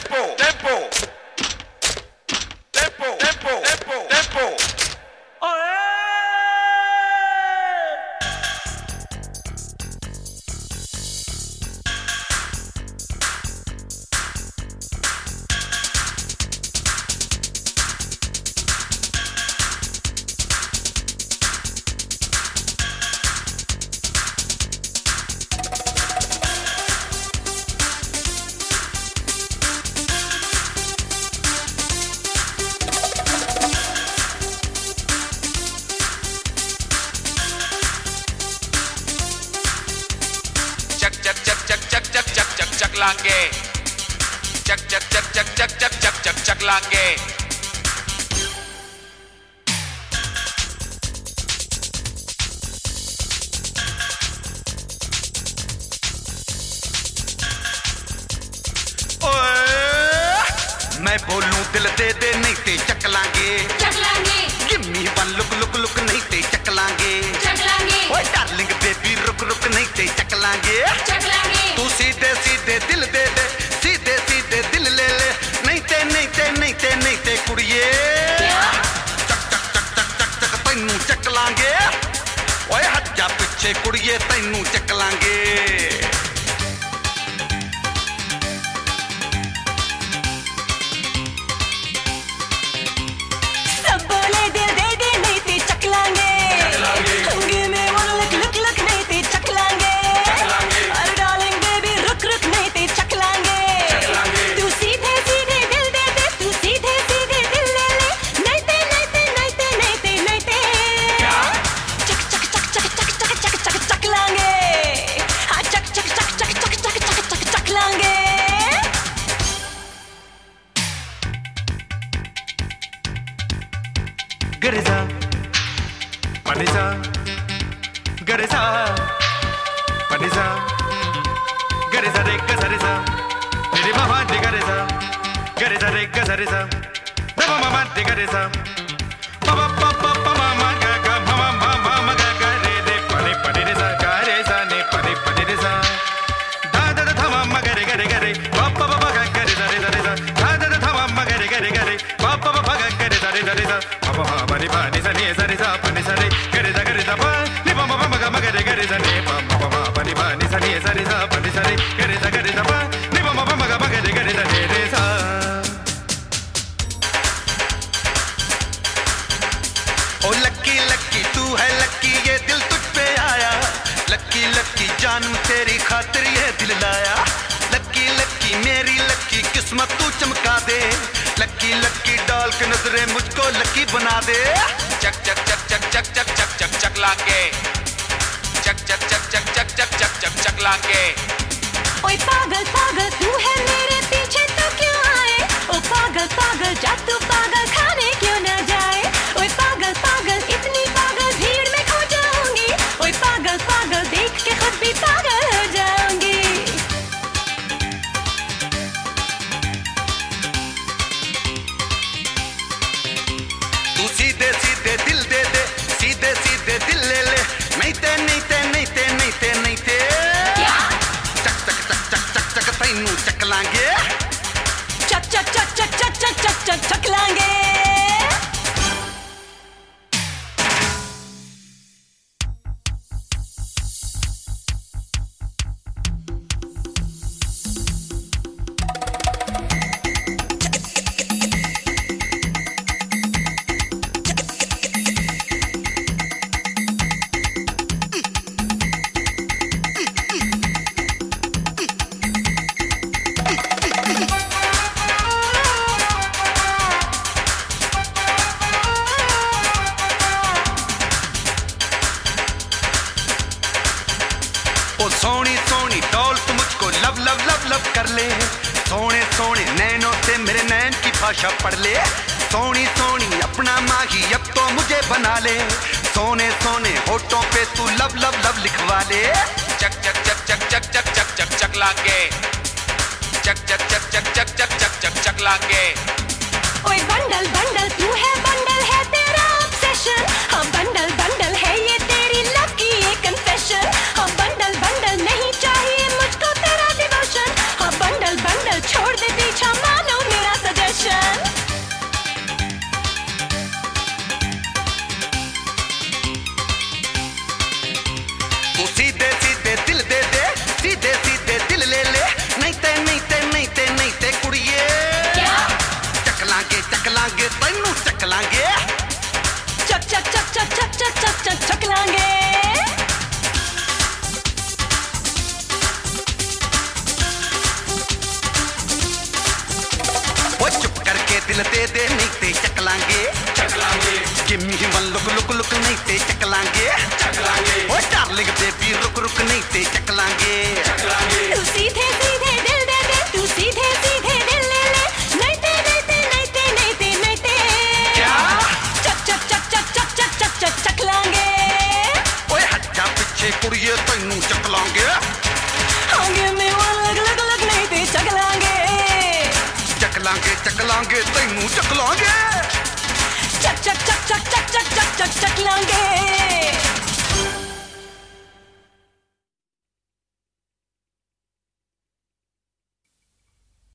चक लांगे, चक चक चक चक चक चक चक चक चक लांगे। मैं बोलूं दिल दे दे नहीं ते चक लांगे, चक लांगे। Give me one look look look नहीं ते चक लांगे, चक लांगे। ओए डार्लिंग बेबी रुक रुक नहीं ते चक लांगे, चक लांगे। तू सीधे सीधे दिल दे दे, सीधे सीधे दिल ले ले, नहीं ते नहीं ते नहीं ते नहीं ते कुड़िए चक चक चक चक चक चक तैनू चक लांगे, ओए हट जा पीछे कुड़िए तैनू चक लांगे। Gareza, Panisa, Gareza, Panisa, Gareza de Gazareza, Didi Mama de Gareza, Gareza de Gazareza, Dama Mama de Gareza, Papa Papa Mama Gaga, Mama Mama Gaga, de Pani Pani de Gareza, ne Pani Pani de Sa, Da Da Da Mama Gare Gare Gare, Papa Papa Gareza Reza Reza, Da Da Da Mama Gare Gare Gare, Papa Papa Gareza Reza Reza. Pani pani sa ni sa ni sa pani sa re gare sa pa ni pa ma ma ga ma gare gare sa ni pa ma ma pani pani sa ni sa pani sa re gare sa pa ni pa ma ma ga ma gare gare sa re sa। ओ लक्की लक्की तू है लक्की ये दिल तुझ पे आया, लक्की लक्की जानू तेरी खातिर ये दिल लाया, लक्की लक्की मेरी लक्की किस्मत तू चमका दे, लक्की लक्की डाल के नजरे मुझको लक्की बना दे। चक चक चक चक चक चक चक चक चक लांगे, चक चक चक चक चक चक चक चक चक लांगे। ओए पागल पागल तू है मेरे पीछे तो क्यों आए, ओ पागल पागल जा तू पागल खाने क्यों ना जाए, ओए पागल पागल इतनी पागल भीड़ में खो जाऊंगी, ओए पागल पागल देख के खुद भी पागल हो जाऊंगी। तू सीधे सीधे दिल दे दे, सीधे सीधे दिल ले ले, नहीं ते नहीं ते नहीं ते नहीं ते नहीं ते क्या चक चक चक चक चक चक तैनू चक लांगे, चक चक चक चक चक चक चक चक चक लांगे। ओ सोनी सोनी डॉल तू मुझको लव लव लव लव कर ले, सोने सोने नैनों से मेरे नैन की भाषा पढ़ ले, सोनी सोनी अपना माही अब तो मुझे बना ले, सोने सोने होठों पे तू लव लव लव लिखवा ले। चक चक चक चक चक चक चक चक चक लांगे, चक चक चक चक चक चक चक चक चक लांगे। ओए बंडल बंडल तू है बंडल है तेरा ऑब्सेशन, हाँ बंडल बंडल है ये तेरी लव की ये कन्फेशन, हाँ बंडल बंडल नहीं चाहिए मुझको तेरा डिवोशन, हाँ बंडल बंडल छोड़ दे पीछा मार ओ चुप करके दिल दे दे नहीं ते चक लांगे give me one look look look नहीं ते चक लांगे ओ डार्लिंग बेबी रुक रुक नहीं ते चक लांगे तू सीधे सीधे दिल दे दे, तू सीधे सीधे दिल ले ले, नहीं ते नहीं ते नहीं ते नहीं ते नहीं ते क्या चक चक चक चक चक चक चक चक चक लांगे ओए हट जा पीछे कुड़िए तैनू चक लांगे आगे में वो लग लग लग नहीं ते चक लांगे तैनू चक लांगे चक चक चक चक चक चक चक चक चक लांगे